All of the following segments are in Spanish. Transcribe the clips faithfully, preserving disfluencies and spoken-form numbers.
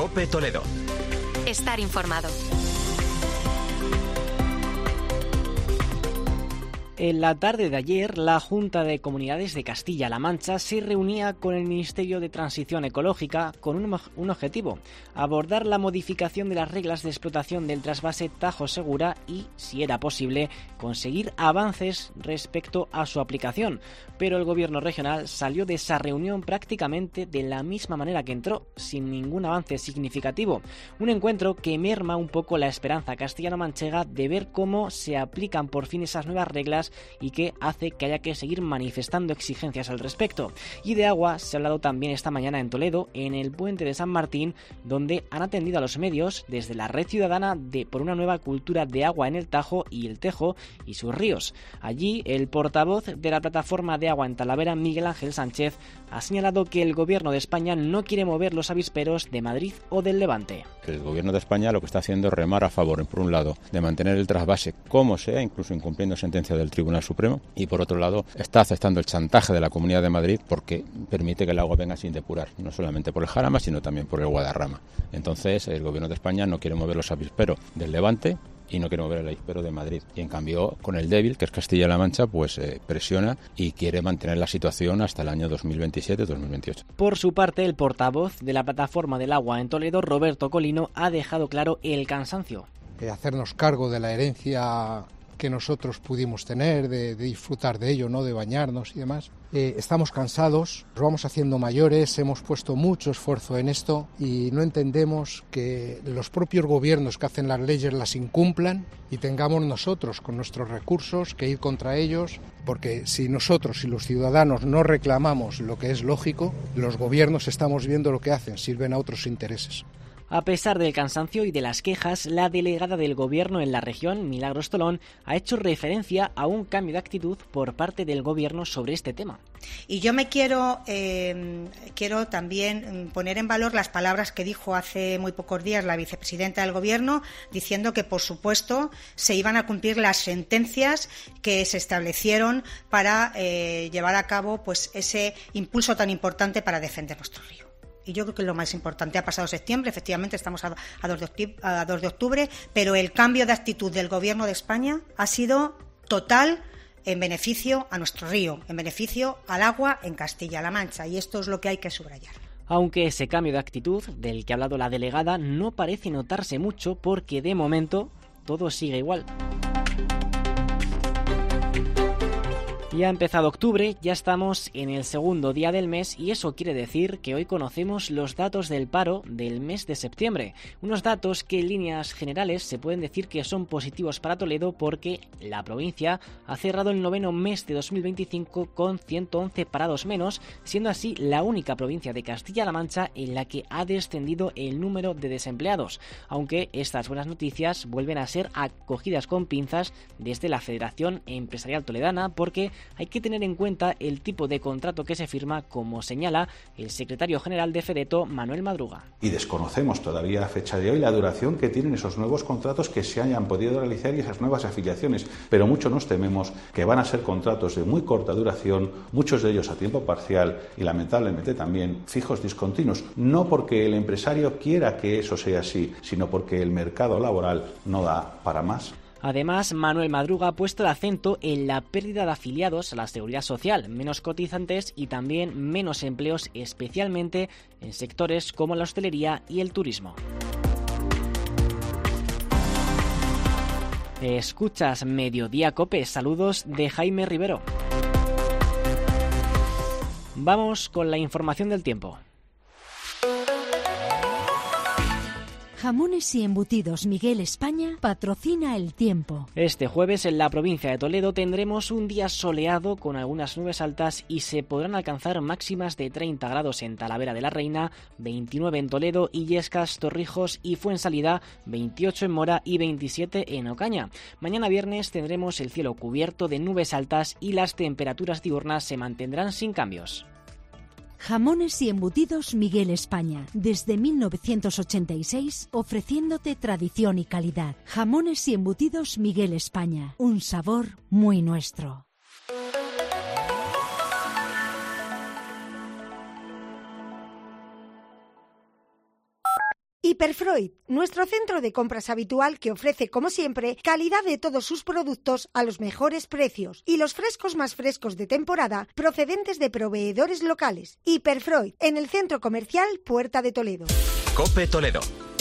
COPE Toledo. Estar informado. En la tarde de ayer, la Junta de Comunidades de Castilla-La Mancha se reunía con el Ministerio de Transición Ecológica con un, un objetivo: abordar la modificación de las reglas de explotación del trasvase Tajo Segura y, si era posible, conseguir avances respecto a su aplicación. Pero el Gobierno regional salió de esa reunión prácticamente de la misma manera que entró, sin ningún avance significativo. Un encuentro que merma un poco la esperanza castellano-manchega de ver cómo se aplican por fin esas nuevas reglas y que hace que haya que seguir manifestando exigencias al respecto. Y de agua se ha hablado también esta mañana en Toledo, en el puente de San Martín, donde han atendido a los medios desde la Red Ciudadana de por una nueva cultura de agua en el Tajo y el Tejo y sus ríos. Allí, el portavoz de la plataforma de agua en Talavera, Miguel Ángel Sánchez, ha señalado que el Gobierno de España no quiere mover los avisperos de Madrid o del Levante. El Gobierno de España lo que está haciendo es remar a favor, por un lado, de mantener el trasvase como sea, incluso incumpliendo sentencia del Tribunal Supremo, y por otro lado está aceptando el chantaje de la Comunidad de Madrid porque permite que el agua venga sin depurar, no solamente por el Jarama, sino también por el Guadarrama. Entonces el Gobierno de España no quiere mover los avisperos del Levante y no quiere mover el avispero de Madrid. Y en cambio, con el débil, que es Castilla-La Mancha, pues eh, presiona y quiere mantener la situación hasta el año dos mil veintisiete dos mil veintiocho. Por su parte, el portavoz de la plataforma del agua en Toledo, Roberto Colino, ha dejado claro el cansancio. Eh, hacernos cargo de la herencia que nosotros pudimos tener, de, de disfrutar de ello, ¿no?, de bañarnos y demás. Eh, estamos cansados, nos vamos haciendo mayores, hemos puesto mucho esfuerzo en esto y no entendemos que los propios gobiernos que hacen las leyes las incumplan y tengamos nosotros con nuestros recursos que ir contra ellos, porque si nosotros, si los ciudadanos no reclamamos lo que es lógico, los gobiernos estamos viendo lo que hacen, sirven a otros intereses. A pesar del cansancio y de las quejas, la delegada del Gobierno en la región, Milagros Tolón, ha hecho referencia a un cambio de actitud por parte del Gobierno sobre este tema. Y yo me quiero, eh, quiero también poner en valor las palabras que dijo hace muy pocos días la vicepresidenta del Gobierno, diciendo que, por supuesto, se iban a cumplir las sentencias que se establecieron para eh, llevar a cabo pues ese impulso tan importante para defender nuestro río. Y yo creo que es lo más importante. Ha pasado septiembre, efectivamente estamos a dos de octubre, pero el cambio de actitud del Gobierno de España ha sido total en beneficio a nuestro río, en beneficio al agua en Castilla-La Mancha, y esto es lo que hay que subrayar. Aunque ese cambio de actitud del que ha hablado la delegada no parece notarse mucho porque de momento todo sigue igual. Ya ha empezado octubre, ya estamos en el segundo día del mes y eso quiere decir que hoy conocemos los datos del paro del mes de septiembre. Unos datos que en líneas generales se pueden decir que son positivos para Toledo porque la provincia ha cerrado el noveno mes de dos mil veinticinco con ciento once parados menos, siendo así la única provincia de Castilla-La Mancha en la que ha descendido el número de desempleados, aunque estas buenas noticias vuelven a ser acogidas con pinzas desde la Federación Empresarial Toledana porque hay que tener en cuenta el tipo de contrato que se firma, como señala el secretario general de Fedeto, Manuel Madruga. Y desconocemos todavía a fecha de hoy la duración que tienen esos nuevos contratos que se hayan podido realizar y esas nuevas afiliaciones, pero mucho nos tememos que van a ser contratos de muy corta duración, muchos de ellos a tiempo parcial y lamentablemente también fijos discontinuos, no porque el empresario quiera que eso sea así, sino porque el mercado laboral no da para más. Además, Manuel Madruga ha puesto el acento en la pérdida de afiliados a la Seguridad Social, menos cotizantes y también menos empleos, especialmente en sectores como la hostelería y el turismo. Escuchas Mediodía Cope, saludos de Jaime Rivero. Vamos con la información del tiempo. Jamones y embutidos Miguel España patrocina el tiempo. Este jueves en la provincia de Toledo tendremos un día soleado con algunas nubes altas y se podrán alcanzar máximas de treinta grados en Talavera de la Reina, veintinueve en Toledo, Illescas, Torrijos y Fuensalida, veintiocho en Mora y veintisiete en Ocaña. Mañana viernes tendremos el cielo cubierto de nubes altas y las temperaturas diurnas se mantendrán sin cambios. Jamones y embutidos Miguel España, desde mil novecientos ochenta y seis, ofreciéndote tradición y calidad. Jamones y embutidos Miguel España, un sabor muy nuestro. Hiperfreud, nuestro centro de compras habitual que ofrece, como siempre, calidad de todos sus productos a los mejores precios y los frescos más frescos de temporada procedentes de proveedores locales. Hiperfreud, en el centro comercial Puerta de Toledo. COPE Toledo.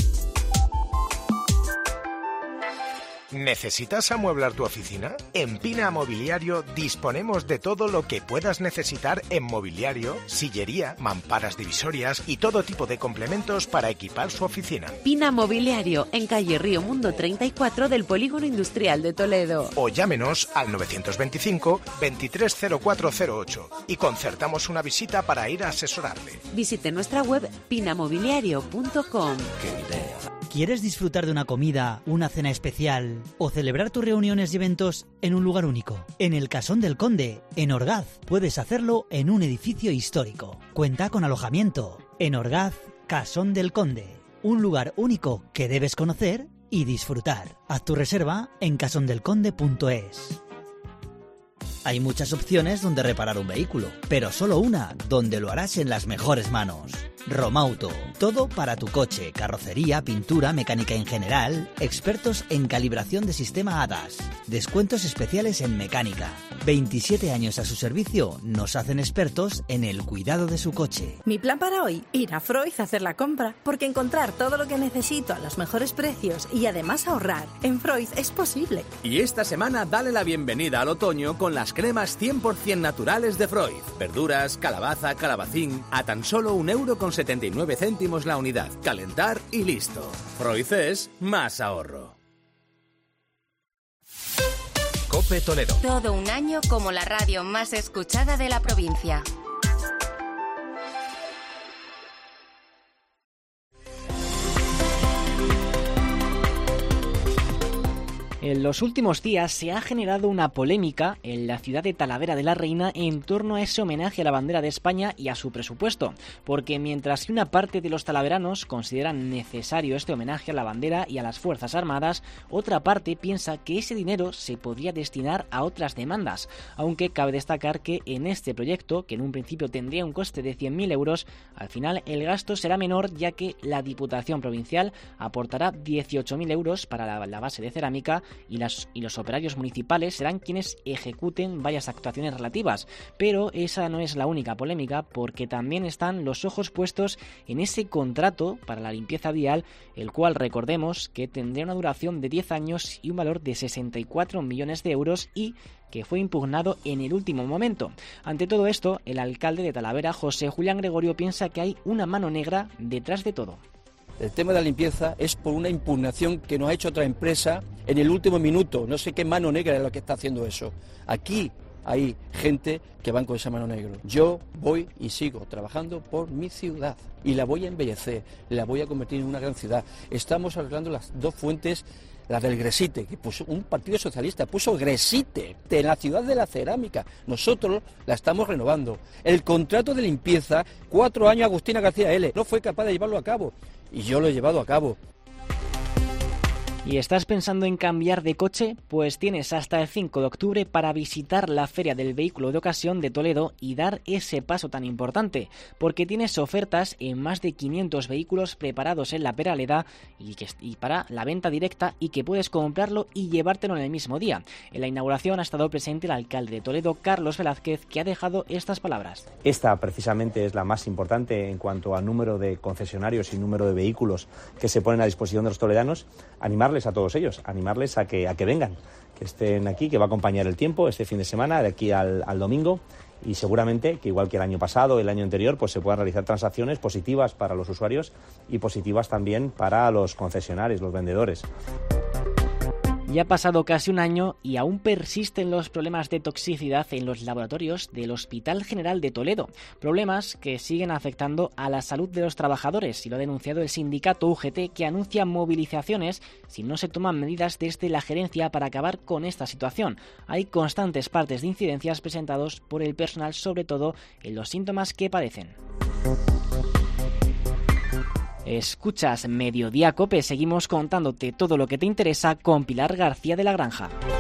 ¿Necesitas amueblar tu oficina? En Pina Mobiliario disponemos de todo lo que puedas necesitar en mobiliario, sillería, mamparas divisorias y todo tipo de complementos para equipar su oficina. Pina Mobiliario, en calle Río Mundo treinta y cuatro del Polígono Industrial de Toledo. O llámenos al novecientos veinticinco, veintitrés cero cuatro cero ocho y concertamos una visita para ir a asesorarle. Visite nuestra web pina mobiliario punto com. ¡Qué idea! ¿Quieres disfrutar de una comida, una cena especial o celebrar tus reuniones y eventos en un lugar único? En el Casón del Conde, en Orgaz, puedes hacerlo en un edificio histórico. Cuenta con alojamiento. En Orgaz, Casón del Conde, un lugar único que debes conocer y disfrutar. Haz tu reserva en casón del conde punto es. Hay muchas opciones donde reparar un vehículo, pero solo una donde lo harás en las mejores manos. Romauto, todo para tu coche, carrocería, pintura, mecánica en general, expertos en calibración de sistema A D A S, descuentos especiales en mecánica. veintisiete años a su servicio nos hacen expertos en el cuidado de su coche. Mi plan para hoy, ir a Freud a hacer la compra, porque encontrar todo lo que necesito a los mejores precios y además ahorrar en Freud es posible. Y esta semana dale la bienvenida al otoño con las cremas cien por ciento naturales de Freud. Verduras, calabaza, calabacín, a tan solo un euro con setenta y nueve céntimos la unidad. Calentar y listo. Freud es más ahorro. COPE Toledo. Todo un año como la radio más escuchada de la provincia. En los últimos días se ha generado una polémica en la ciudad de Talavera de la Reina en torno a ese homenaje a la bandera de España y a su presupuesto, porque mientras que una parte de los talaveranos consideran necesario este homenaje a la bandera y a las Fuerzas Armadas, otra parte piensa que ese dinero se podría destinar a otras demandas, aunque cabe destacar que en este proyecto, que en un principio tendría un coste de cien mil euros, al final el gasto será menor, ya que la Diputación Provincial aportará dieciocho mil euros para la, la base de cerámica y, las, y los operarios municipales serán quienes ejecuten varias actuaciones relativas. Pero esa no es la única polémica, porque también están los ojos puestos en ese contrato para la limpieza vial, el cual recordemos que tendría una duración de diez años y un valor de sesenta y cuatro millones de euros y que fue impugnado en el último momento. Ante todo esto, el alcalde de Talavera, José Julián Gregorio, piensa que hay una mano negra detrás de todo. El tema de la limpieza es por una impugnación que nos ha hecho otra empresa en el último minuto. No sé qué mano negra es la que está haciendo eso. Aquí hay gente que van con esa mano negra. Yo voy y sigo trabajando por mi ciudad y la voy a embellecer, la voy a convertir en una gran ciudad. Estamos arreglando las dos fuentes, la del Gresite, que puso un partido socialista, puso Gresite en la ciudad de la cerámica. Nosotros la estamos renovando. El contrato de limpieza, cuatro años Agustina García L. no fue capaz de llevarlo a cabo. Y yo lo he llevado a cabo. ¿Y estás pensando en cambiar de coche? Pues tienes hasta el cinco de octubre para visitar la Feria del Vehículo de Ocasión de Toledo y dar ese paso tan importante, porque tienes ofertas en más de quinientos vehículos preparados en la Peraleda y, que, y para la venta directa, y que puedes comprarlo y llevártelo en el mismo día. En la inauguración ha estado presente el alcalde de Toledo, Carlos Velázquez, que ha dejado estas palabras. Esta precisamente es la más importante en cuanto al número de concesionarios y número de vehículos que se ponen a disposición de los toledanos. Animarles a todos ellos, animarles a que, a que vengan, que estén aquí, que va a acompañar el tiempo este fin de semana, de aquí al, al domingo, y seguramente que igual que el año pasado, el año anterior, pues se puedan realizar transacciones positivas para los usuarios y positivas también para los concesionarios, los vendedores. Ya ha pasado casi un año y aún persisten los problemas de toxicidad en los laboratorios del Hospital General de Toledo. Problemas que siguen afectando a la salud de los trabajadores, y lo ha denunciado el sindicato U G T, que anuncia movilizaciones si no se toman medidas desde la gerencia para acabar con esta situación. Hay constantes partes de incidencias presentados por el personal, sobre todo en los síntomas que padecen. Escuchas Mediodía Cope, seguimos contándote todo lo que te interesa con Pilar García de la Granja.